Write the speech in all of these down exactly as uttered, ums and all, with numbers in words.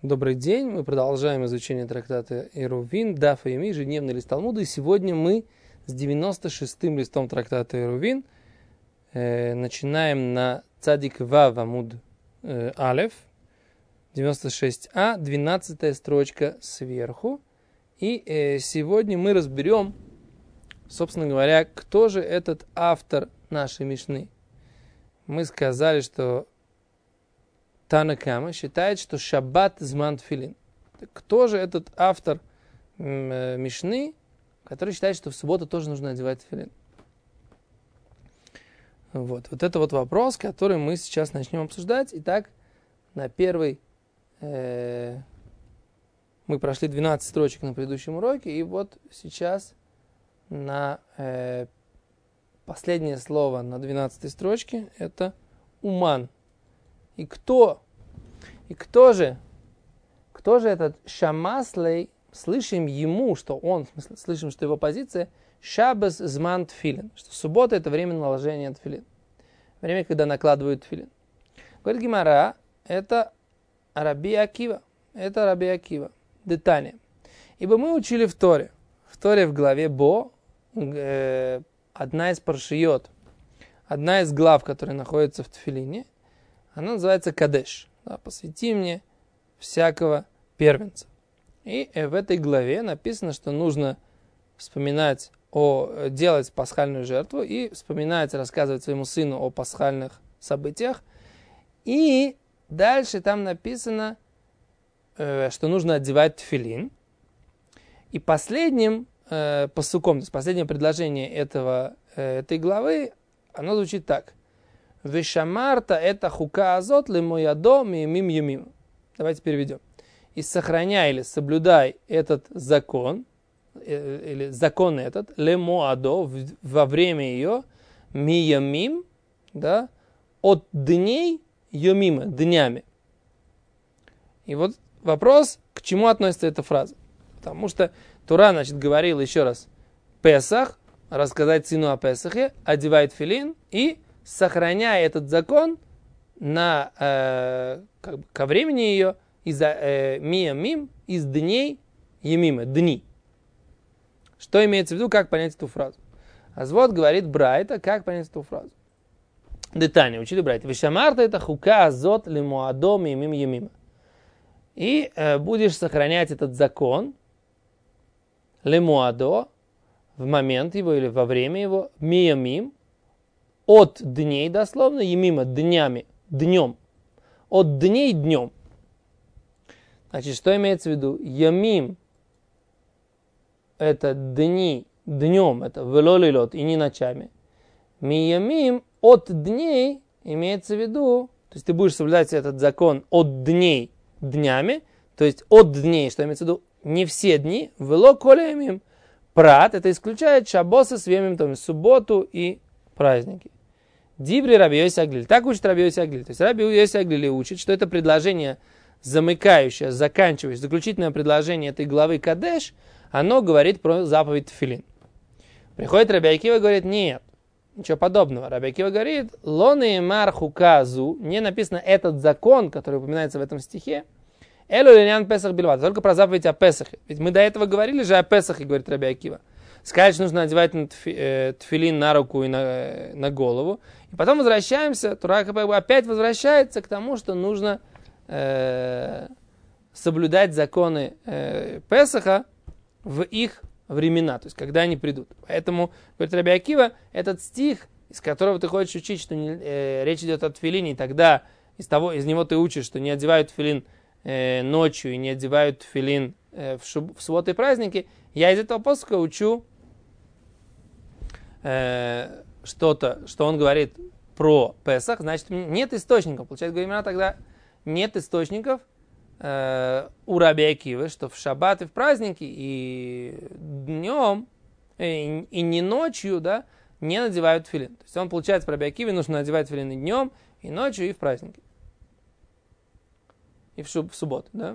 Добрый день, мы продолжаем изучение трактата Эрувин, Даф и Еми, ежедневный лист Талмуда, и сегодня мы с девяносто шестым листом трактата Эрувин э, начинаем на Цадик Вав Амуд э, Алеф, девяносто шесть а, двенадцатая строчка сверху, и э, сегодня мы разберем, собственно говоря, кто же этот автор нашей Мишны. Мы сказали, что Тана Кама считает, что шаббат зман тфилин. Кто же этот автор э, Мишны, который считает, что в субботу тоже нужно одевать тфилин? Вот. вот это вот вопрос, который мы сейчас начнем обсуждать. Итак, на первый э, мы прошли двенадцать строчек на предыдущем уроке, и вот сейчас на э, последнее слово на двенадцатой строчке это уман. И кто? И кто же? Кто же этот Шамаслей? Слышим ему, что он, в смысле, слышим, что его позиция Шаббас зман тфилин, что суббота это время наложения тфилин, время, когда накладывают тфилин. Говорит Гемара, это Раби Акива, это Раби Акива, детание. Ибо мы учили в Торе, в Торе в главе Бо, э, одна из паршиот, одна из глав, которая находится в тфилине, она называется Кадеш. Да, посвяти мне всякого первенца. И в этой главе написано, что нужно вспоминать о, делать пасхальную жертву и вспоминать, рассказывать своему сыну о пасхальных событиях. И дальше там написано, что нужно одевать тфилин. И последним э, пасуком, то есть последнее предложение этого, э, этой главы, оно звучит так. Вешамарта это хука азот лемоядо мимим юмим. Давайте переведем. И сохраняй или соблюдай этот закон, или закон этот, лемоадо, во время ее, миямим, да, от дней юмима, днями. И вот вопрос, к чему относится эта фраза. Потому что Тура, значит, говорил еще раз, Песах, рассказать сыну о Песахе, одевай тфилин и сохраняя этот закон на, э, как бы, ко времени ее из э, миямим, из дней емима, дни. Что имеется в виду, как понять эту фразу? Азвод говорит Брайта, как понять эту фразу. Детание, учили Брайта. Вишамарта это хука азот лемуадо миямим емима. И э, будешь сохранять этот закон лемуадо в момент его или во время его миямим, от дней, дословно, емима, днями, днем. От дней днем. Значит, что имеется в виду? Ямим – это дни, днем, это велолилот, и не ночами. Миямим – от дней имеется в виду, то есть ты будешь соблюдать этот закон от дней днями, то есть от дней, что имеется в виду? Не все дни, вело колеямим. Прат – это исключает шабоса с вемим, то есть субботу и праздники. Дибри Раби Йоси Аглили. Так учит Раби Йоси Аглили. То есть Раби Йоси Аглили учит, что это предложение замыкающее, заканчивающее, заключительное предложение этой главы Кадеш, оно говорит про заповедь тфилин. Приходит Раби Акива и говорит, нет, ничего подобного. Раби Акива говорит, лоны мар хуказу, не написано этот закон, который упоминается в этом стихе, элу линян Песах бильват, только про заповедь о Песахе. Ведь мы до этого говорили же о Песахе, говорит Раби Акива. Сказать, что нужно одевать тфилин на руку и на, на голову. И потом возвращаемся, Тура опять возвращается к тому, что нужно э, соблюдать законы э, Песаха в их времена, то есть когда они придут. Поэтому, говорит Раби Акива, этот стих, из которого ты хочешь учить, что не, э, речь идет о тфилине, и тогда из, того, из него ты учишь, что не одевают тфилин э, ночью и не одевают тфилин э, в, шуб, в субботы и праздники, я из этого посоха учу э, что-то, что он говорит про Песах, значит, нет источников. Получается, говорим, тогда нет источников э, у Раби Акивы, что в шаббат и в праздники, и днем, и, и не ночью, да, не надевают тфилин. То есть он, получается, по Раби Акиве нужно надевать тфилин и днем, и ночью, и в праздники. И в, шуб, в субботу, да.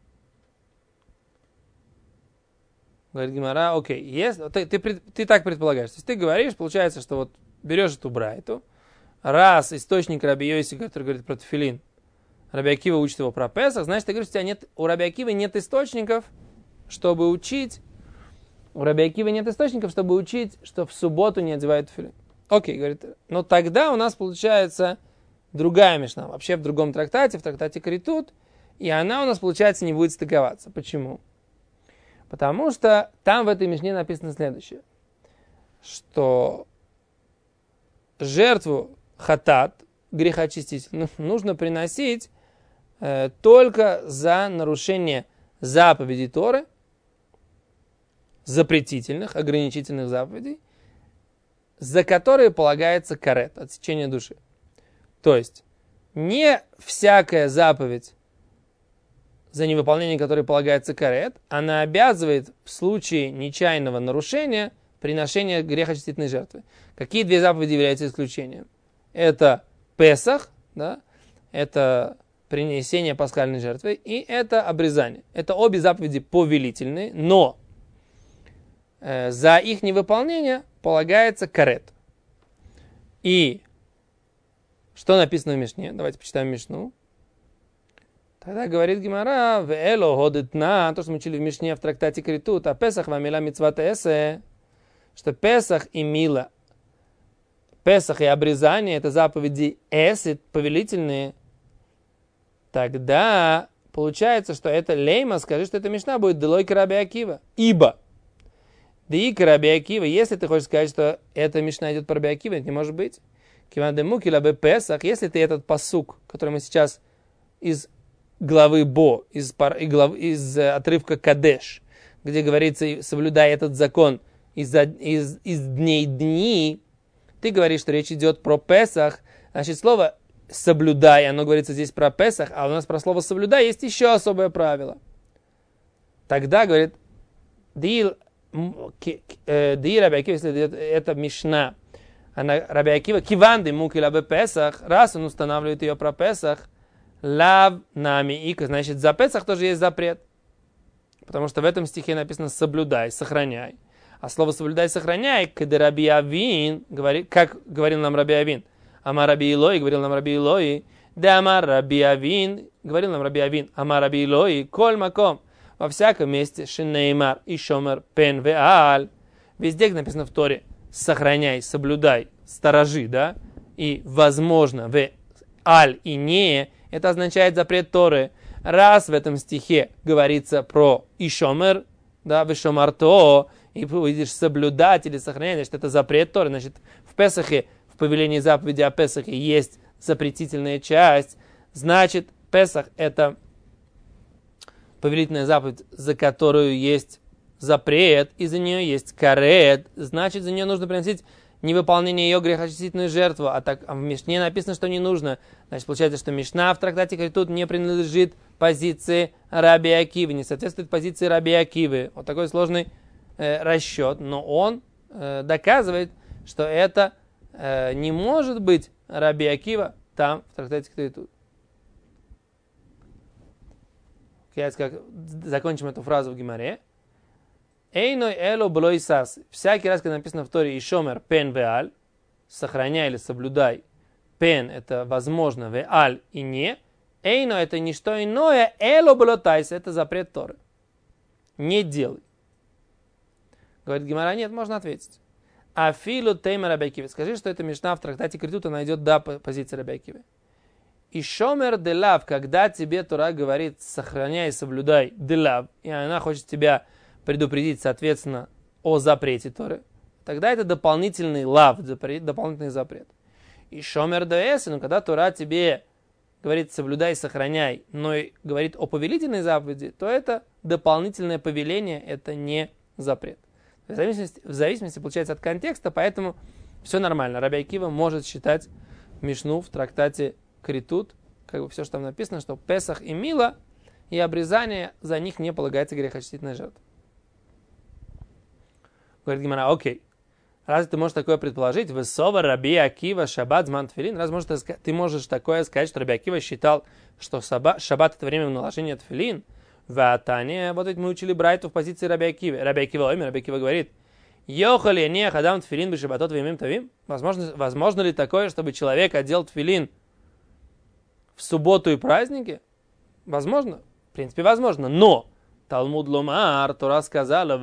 Говорит Гемара, окей, если, ты, ты, ты, ты так предполагаешь. То есть ты говоришь, получается, что вот берешь эту брайту, раз источник Раби Йоси, который говорит про тфилин, Раби Акива учит его про Песах, значит, ты говоришь, у тебя нет, у Раби Акивы нет источников, чтобы учить, у Раби Акивы нет источников, чтобы учить, что в субботу не одевают тфилин. Окей, говорит, но тогда у нас получается другая мишна, вообще в другом трактате, в трактате Критут, и она у нас, получается, не будет стыковаться. Почему? Потому что там в этой мишне написано следующее, что жертву хатат, грехоочиститель, нужно приносить э, только за нарушение заповедей Торы, запретительных, ограничительных заповедей, за которые полагается карет, отсечение души. То есть, не всякая заповедь, за невыполнение которой полагается карет, она обязывает в случае нечаянного нарушения приношение грехоочистительной жертвы. Какие две заповеди являются исключением? Это Песах, да, это принесение пасхальной жертвы, и это обрезание. Это обе заповеди повелительные, но э, за их невыполнение полагается карет. И что написано в Мишне? Давайте почитаем Мишну. Тогда говорит Гемара, «Вэло ходетна», то, что мы учили в Мишне в трактате Критут, а Песах вамила мицват эсе, что Песах и мила, Песах и обрезание, это заповеди эсет, повелительные, тогда получается, что это лейма, скажи, что эта Мишна будет делойка Раби Акива. Ибо, деика Раби Акива, если ты хочешь сказать, что эта Мишна идет по Раби Акива, это не может быть. Киван демуки лабе Песах, если ты этот пасук, который мы сейчас из главы Бо, из, пар, из, глав, из отрывка Кадеш, где говорится, соблюдай этот закон из, из, из дней дни, ты говоришь, что речь идет про Песах, значит, слово соблюдай, оно говорится здесь про Песах, а у нас про слово соблюдай есть еще особое правило. Тогда, говорит, Дил Раби Акива, если это Мишна, она Раби Акива, киванды муки лабе Песах, раз он устанавливает ее про Песах, лав нами ика, значит, за Песах тоже есть запрет. Потому что в этом стихе написано соблюдай, сохраняй. А слово соблюдай, сохраняй, когда Раби Авин, говорит, как говорил нам Раби Авин, Амар Раби Илой, говорил нам Раби Илой, да Амар Раби Авин, говорил нам Раби Авин, Амар Раби Илой, коль маком, во всяком месте, шинеймар и шомер пен веаль, везде написано в Торе, сохраняй, соблюдай, сторожи, да, и возможно, в аль и не, это означает запрет Торы. Раз в этом стихе говорится про ишомер, да, вешомарто, и будешь соблюдать или сохранять, значит, это запрет Торы. Значит, в Песахе, в повелении заповеди о Песахе есть запретительная часть. Значит, Песах это повелительная заповедь, за которую есть запрет, и за нее есть карет. Значит, за нее нужно приносить невыполнение ее грехоочистительную жертву. А так а в Мишне написано, что не нужно. Значит, получается, что Мишна в трактате Критут не принадлежит позиции Раби Акивы, не соответствует позиции Раби Акивы. Вот такой сложный э, расчет. Но он э, доказывает, что это э, не может быть Раби Акива там, в трактате Критут. Я как, закончим эту фразу в Гемаре. Эйной эло блой сас. Всякий раз, когда написано в Торе ишомер пен веаль, сохраняй или соблюдай. Пен это возможно, веаль и не. Эйно это не что иное, эло блотайся, это запрет Торы. Не делай. Говорит Гемара, нет, можно ответить. Афилу тейма Раби Акивы. Скажи, что это Мишна в трактате Критут, она идет до позиции Раби Акивы. И шомер делав, когда тебе Тора говорит, сохраняй, соблюдай делав, и она хочет тебя предупредить, соответственно, о запрете Торы, тогда это дополнительный лав, дополнительный запрет. И шомер дэс, но когда Тора тебе говорит, соблюдай, сохраняй, но и говорит о повелительной заповеди, то это дополнительное повеление, это не запрет. В зависимости, в зависимости получается от контекста, поэтому все нормально. Раби Акива может считать Мишну в трактате Критут, как бы все, что там написано, что Песах и Мила и обрезание, за них не полагается грехоочистительная жертва. Говорит Гемара, окей, раз ты можешь такое предположить, высова Раби Акива шаббат зман тфилин, раз можешь, ты можешь такое сказать, что Раби Акива считал, что шаббат это время наложения тфилин, в Атане, вот ведь мы учили Брайту в позиции Раби Акивы. Раби Акива, ой, Раби Акива говорит, йохали не хадам тфилин бы шаббатот вимим тавим, возможно, возможно ли такое, чтобы человек одел тфилин в субботу и праздники? Возможно, в принципе, возможно, но Талмуд Ломар, Тора сказала,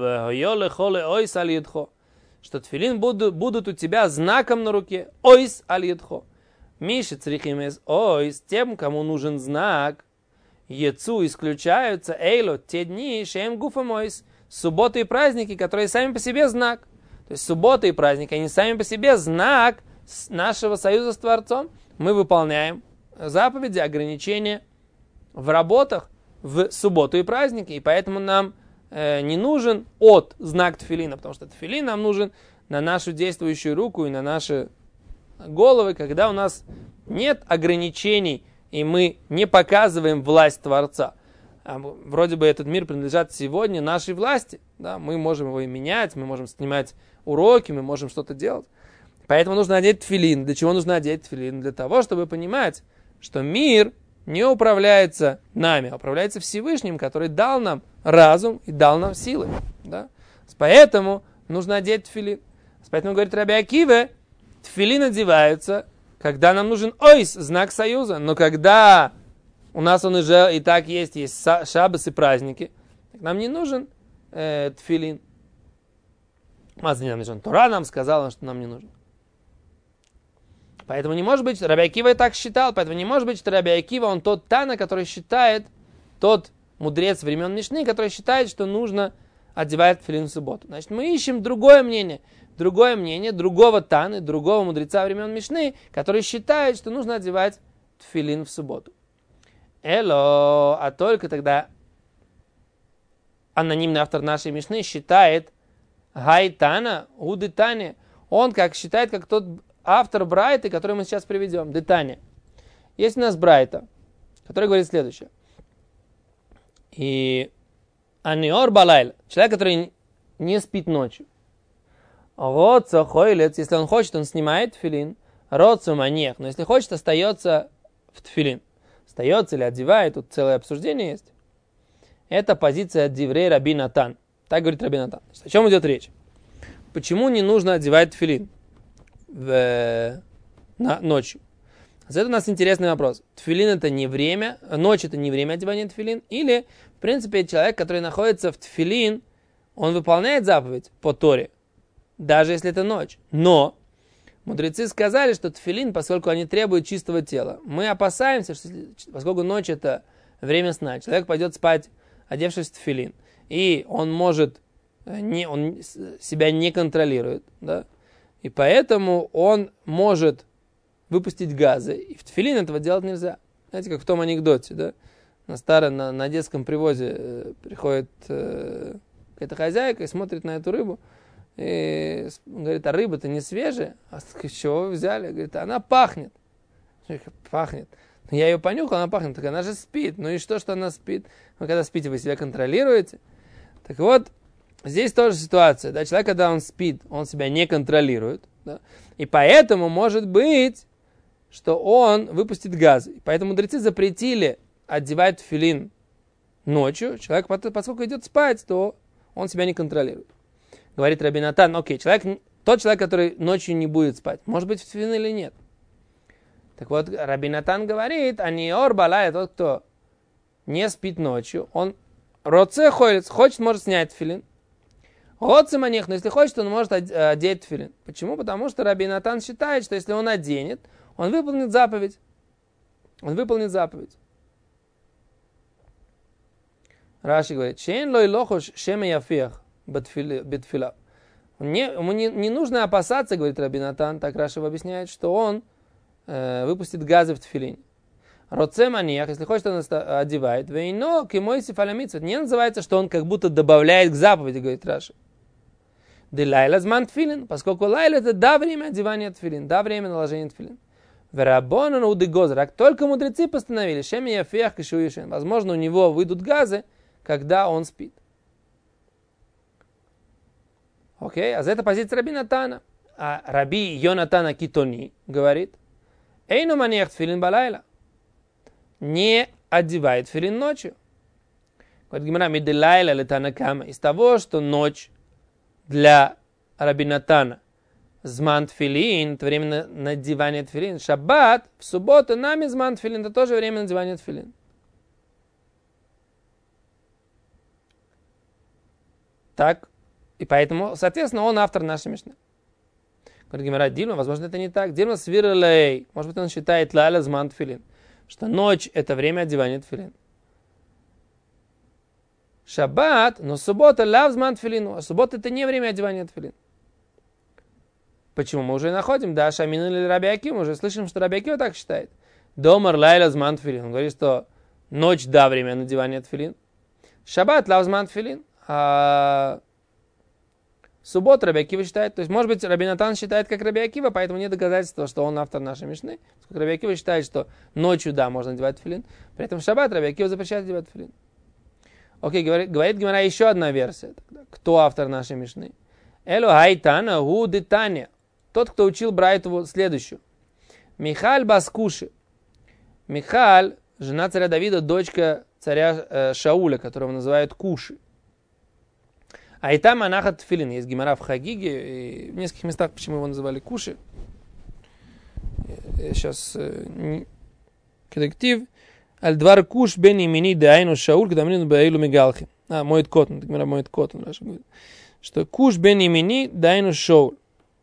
что тфилин будут, будут у тебя знаком на руке. Ойс аль-едхо. Миши црихимес ойс, тем, кому нужен знак, ецу исключаются, эйло, те дни, шеем гуфам ойс, субботы и праздники, которые сами по себе знак. То есть субботы и праздники, они сами по себе знак нашего союза с Творцом. Мы выполняем заповеди, ограничения в работах в субботу и праздники, и поэтому нам э, не нужен от знак тфилина, потому что тфилин нам нужен на нашу действующую руку и на наши головы, когда у нас нет ограничений, и мы не показываем власть Творца. А вроде бы этот мир принадлежит сегодня нашей власти, да? Мы можем его и менять, мы можем снимать уроки, мы можем что-то делать. Поэтому нужно одеть тфилин. Для чего нужно одеть тфилин? Для того, чтобы понимать, что мир не управляется нами, а управляется Всевышним, который дал нам разум и дал нам силы. Да? Поэтому нужно одеть тфилин. Поэтому, говорит Раби Акива, тфилин одеваются, когда нам нужен ойс, знак союза. Но когда у нас он уже и так есть, есть шаббас и праздники, нам не нужен э, тфилин. Маза не нам нужен. Тора нам сказала, что нам не нужен. Поэтому не может быть, что Раби Акива и так считал, поэтому не может быть, что Раби Акива, он тот Тана, который считает, тот мудрец времен Мишны, который считает, что нужно одевать тфилин в субботу. Значит, мы ищем другое мнение, другое мнение, другого Таны, другого мудреца времен Мишны, который считает, что нужно одевать тфилин в субботу. Эло, а только тогда анонимный автор нашей Мишны считает Гайтана, Удытане, он как считает, как тот автор Брайта, который мы сейчас приведем, Детания. Есть у нас Брайта, который говорит следующее. И Аниор Балайль, человек, который не спит ночью. Роца хойлец, если он хочет, он снимает тфилин. Роца манех, но если хочет, остается в тфилин. Остается или одевает, тут целое обсуждение есть. Это позиция Диврей Раби Натан. Так говорит Раби Натан. О чем идет речь? Почему не нужно одевать тфилин в, на, ночью? Это у нас интересный вопрос. Тфилин это не время, ночь это не время одевания тфилин, или, в принципе, человек, который находится в тфилин, он выполняет заповедь по Торе, даже если это ночь. Но мудрецы сказали, что тфилин, поскольку они требуют чистого тела, мы опасаемся, что поскольку ночь это время сна, человек пойдет спать, одевшись в тфилин, и он может, не, он себя не контролирует, да, и поэтому он может выпустить газы. И в тфилин этого делать нельзя. Знаете, как в том анекдоте, да? На старом, на, на детском привозе э, приходит э, какая-то хозяйка и смотрит на эту рыбу. И говорит, а рыба-то не свежая? А с чего вы взяли? Говорит, она пахнет. Пахнет. Я ее понюхал, она пахнет. Так она же спит. Ну и что, что она спит? Вы когда спите, вы себя контролируете? Так вот, здесь тоже ситуация. Да? Человек, когда он спит, он себя не контролирует. Да? И поэтому, может быть, что он выпустит газы. Поэтому мудрецы запретили одевать тфилин ночью. Человек, поскольку идет спать, то он себя не контролирует. Говорит Раби Натан, окей, человек, тот человек, который ночью не будет спать, может быть в тфилин или нет. Так вот, Раби Натан говорит, аниор балай, тот, кто не спит ночью, он роце хойлец, хочет, может снять тфилин. Роце манех, но если хочет, он может одеть тфилин. Почему? Потому что Раби Натан считает, что если он оденет, он выполнит заповедь. Он выполнит заповедь. Раши говорит, «Шейн лой лохош шеме яфех бетфила». Ему не, не нужно опасаться, говорит Раби Натан, так Раши объясняет, что он э, выпустит газы в тфилине. Роце манех, если хочет, он одевает. Вейно кимойси фалямитсвет. Не называется, что он как будто добавляет к заповеди, говорит Раши. Де лайла зман тфилин, поскольку лайла это да время одевания тфилин, да время наложения тфилин. Верабонан удыгозрак. Только мудрецы постановили, шеми яфех кишуишен. Возможно, у него выйдут газы, когда он спит. Окей, а за это позиция Раби Натана. А Раби Йонатана Китони говорит, эйну манех тфилин балайла. Не одевает тфилин ночью. Говорит Гемара, миделайла летана кама. Из того, что ночь для Раби Натана зман тфилин, это время надевания тфилин. Шаббат, в субботу нами зман тфилин, это тоже время надевания тфилин. Так, и поэтому, соответственно, он автор нашей мишны. Говорит Гемара, Дильма, возможно, это не так. Дильма свирлей, может быть, он считает ляля зман тфилин, что ночь – это время одевания тфилин. Шаббат, но суббота ляв зман тфилину, а суббота – это не время одевания тфилин. Почему? Мы уже находим, да, Шамин или Раби Акива, мы уже слышим, что Раби Акива так считает. Домар лайла зман тфилин. Он говорит, что ночь, да, время надевания тфилин. Шаббат ляв зман тфилин. А суббота Раби Акива считает, то есть, может быть, Раби Натан считает, как Раби Акива, поэтому нет доказательства, что он автор нашей мишны. Раби Акива считает, что ночью, да, можно надевать тфилин. При этом в шаббат Раби Акива запрещает надевать тфилин. Окей, говорит, говорит Гемара, еще одна версия. Кто автор нашей мишны? Эло хайтана гу детания. Тот, кто учил Брайтову следующую. Михаль Баскуши. Михаль, жена царя Давида, дочка царя э, Шауля, которого называют Куши. А и там анахат тфилин. Есть гемара в Хагиге, и в нескольких местах, почему его называли Куши. Я сейчас э, корректив. Аль-двар куш бен имени деайну Шауль, когда мне баилу мигалхи. А, моет котон. Гемара моет котон. Что куш бен имени деайну Шауль.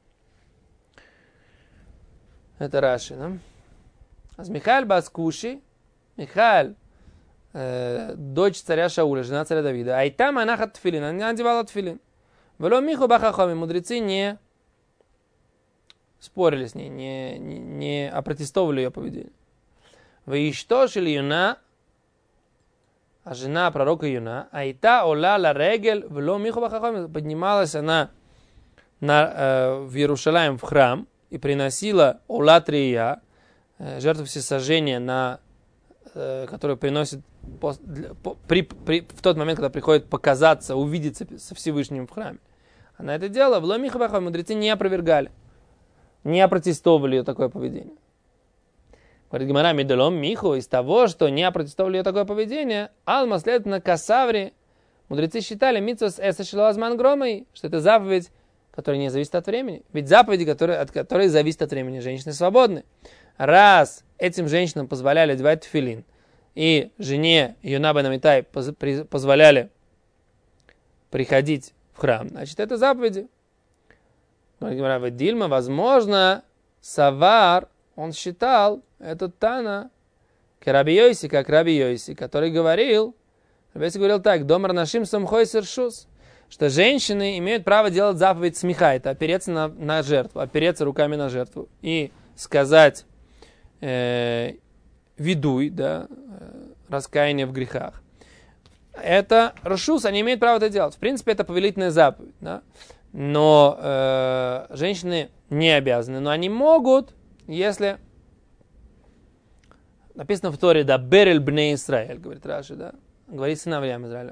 Это Раши, да? А Михаль Баскуши, Михаль, э, дочь царя Шауля, жена царя Давида, а и там она хат тфилин, она одевала тфилин. Вело миху бахахоми, мудрецы не спорили с ней, не, не, не опротестовали ее поведение. Ваиштошили юна, а жена пророка Юна, а и та ола ла регель, вело миху бахахоми, поднималась она на, э, в Иерусалим, в храм, и приносила олатрия, жертву всесожжения, на, э, которую приносит по, для, по, при, при, в тот момент, когда приходит показаться, увидеться со Всевышним в храме. Она это делала, в ломихабахах мудрецы не опровергали, не опротестовали ее такое поведение. Говорит Гемара, медалом миху, из того, что не опротестовали ее такое поведение, алма, следовательно, касаври, мудрецы считали митцвос эса шилазман громой, что это заповедь, которая не зависит от времени. Ведь заповеди, которые, от которой зависит от времени, женщины свободны. Раз этим женщинам позволяли одевать тфилин, и жене Юна бен Амитай позволяли приходить в храм, значит, это заповеди. Говорит Дильма, возможно, Савар, он считал этот Тана, как Раби Йоси, как Раби Йоси, который говорил, Раби Йоси говорил так, домар нашим самхой сершус, что женщины имеют право делать заповедь смеха, это опереться на, на жертву, опереться руками на жертву и сказать э, видуй, да, э, раскаяние в грехах. Это рашус, они имеют право это делать. В принципе, это повелительная заповедь, да? Но э, женщины не обязаны, но они могут, если написано в Торе, да, берель бней Исраэль, говорит Раши, да, говорит сыновьям Израиля.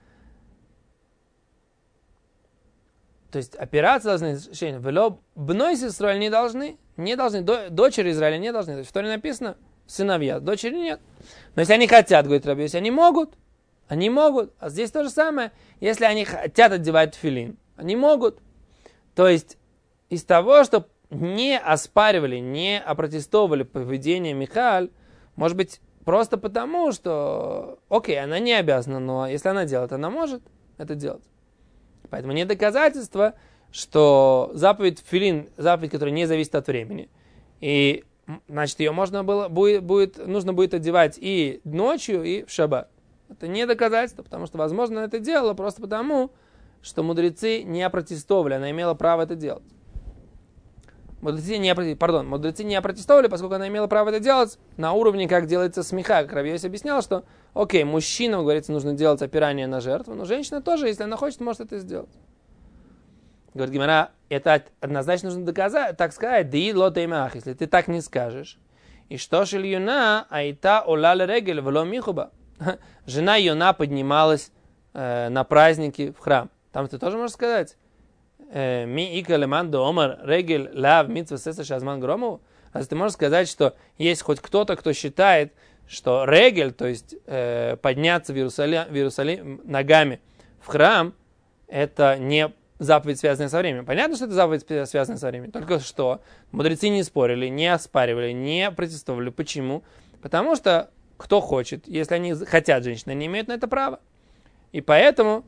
То есть опираться должны, вело бной Исраэль не должны, не должны, дочери Израиля не должны. То есть в Торе написано сыновья, дочери нет. Но если они хотят, говорит Раби, если они могут, они могут. А здесь то же самое, если они хотят одевать тфилин, они могут. То есть из того, что не оспаривали, не опротестовали поведение Михаль, может быть, просто потому, что, окей, она не обязана, но если она делает, она может это делать. Поэтому нет доказательства, что заповедь тфилин, заповедь, которая не зависит от времени, и, значит, ее можно было, будет, будет, нужно будет одевать и ночью, и в шаббат. Это не доказательство, потому что, возможно, она это делала просто потому, что мудрецы не опротестовали, она имела право это делать. Мудрецы не, пардон, мудрецы не опротестовали, поскольку она имела право это делать на уровне, как делается смеха. Как Раби Йоси объяснял, что, окей, мужчинам, говорится, нужно делать опирание на жертву, но женщина тоже, если она хочет, может это сделать. Говорит Гемара, это однозначно нужно доказать, так сказать, ди ло теймах, если ты так не скажешь. И что шель юна, айта ола ле регель вло михуба. Жена Юна поднималась э, на праздники в храм. Там ты тоже можешь сказать, ми ика леман до омар регель лав митцва сеса шазман громову. Разве ты можешь сказать, что есть хоть кто-то, кто считает, что регель, то есть э, подняться в Иерусалим, в Иерусалим ногами в храм, это не заповедь, связанная со временем. Понятно, что это заповедь, связанная со временем. Только что мудрецы не спорили, не оспаривали, не протестовали. Почему? Потому что кто хочет, если они хотят женщины, они имеют на это право. И поэтому,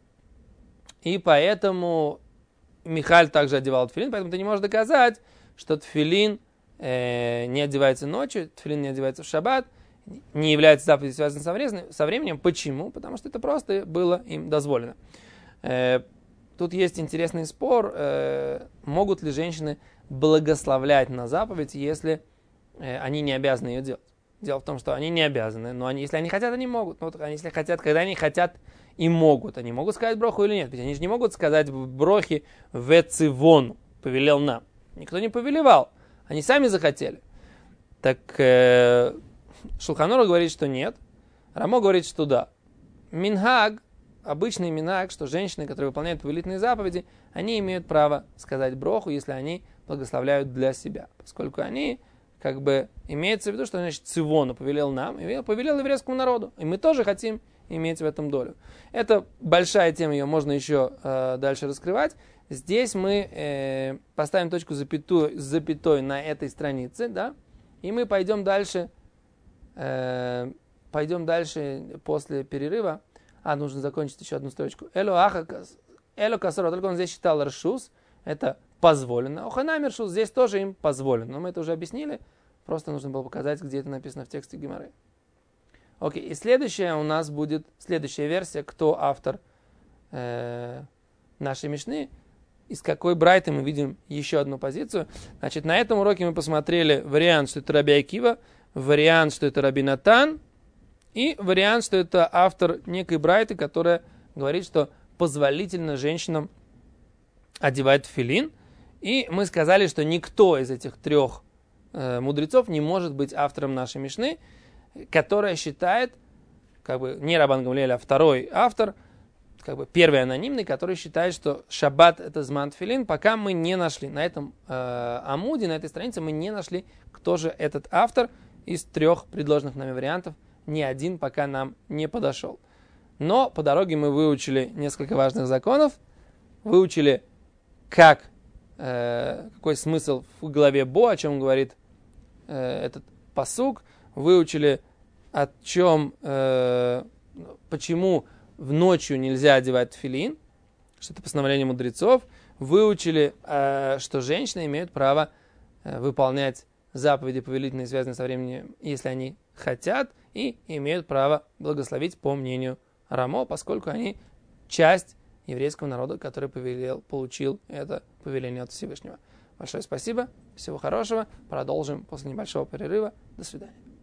и поэтому Михаль также одевал тфилин, поэтому ты не можешь доказать, что тфилин э, не одевается ночью, тфилин не одевается в шаббат, не является заповедью, связанной со временем. Почему? Потому что это просто было им дозволено. Э, тут есть интересный спор, э, могут ли женщины благословлять на заповедь, если э, они не обязаны ее делать. Дело в том, что они не обязаны, но они, если они хотят, они могут. Но вот они, если хотят, когда они хотят и могут, они могут сказать броху или нет. Ведь они же не могут сказать брохи вецивону, повелел нам. Никто не повелевал, они сами захотели. Так э, Шулхан Арух говорит, что нет. Рамо говорит, что да. Минхаг, обычный минхаг, что женщины, которые выполняют повелительные заповеди, они имеют право сказать броху, если они благословляют для себя. Поскольку они, как бы, имеется в виду, что значит цивону повелел нам, и повелел еврейскому народу. И мы тоже хотим иметь в этом долю. Это большая тема, ее можно еще э, дальше раскрывать. Здесь мы э, поставим точку запятую, запятой на этой странице, да, и мы пойдем дальше, э, пойдем дальше после перерыва. А, нужно закончить еще одну строчку. Эло ахакас, эло касоро, только он здесь считал ршус, это позволено. Оханамир ршус, здесь тоже им позволено. Но мы это уже объяснили, просто нужно было показать, где это написано в тексте Гемары. Окей, и следующая у нас будет, следующая версия, кто автор э, нашей мишны, из какой брайты мы видим еще одну позицию. Значит, на этом уроке мы посмотрели вариант, что это Раби Акива, вариант, что это Раби Натан, и вариант, что это автор некой брайты, которая говорит, что позволительно женщинам одевать тфилин. И мы сказали, что никто из этих трех э, мудрецов не может быть автором нашей мишны, которая считает, как бы не Рабан Гамлиэль, а второй автор, как бы первый анонимный, который считает, что шаббат это зман тфилин, пока мы не нашли на этом э, амуде, на этой странице мы не нашли, кто же этот автор из трех предложенных нами вариантов, ни один пока нам не подошел. Но по дороге мы выучили несколько важных законов, выучили, как, э, какой смысл в главе Бо, о чем говорит э, этот пасук, выучили, о чем, э, почему в ночью нельзя одевать тфилин, что это постановление мудрецов, выучили, э, что женщины имеют право э, выполнять заповеди повелительные, связанные со временем, если они хотят, и имеют право благословить по мнению Рамо, поскольку они часть еврейского народа, который повелел, получил это повеление от Всевышнего. Большое спасибо, всего хорошего, продолжим после небольшого перерыва. До свидания.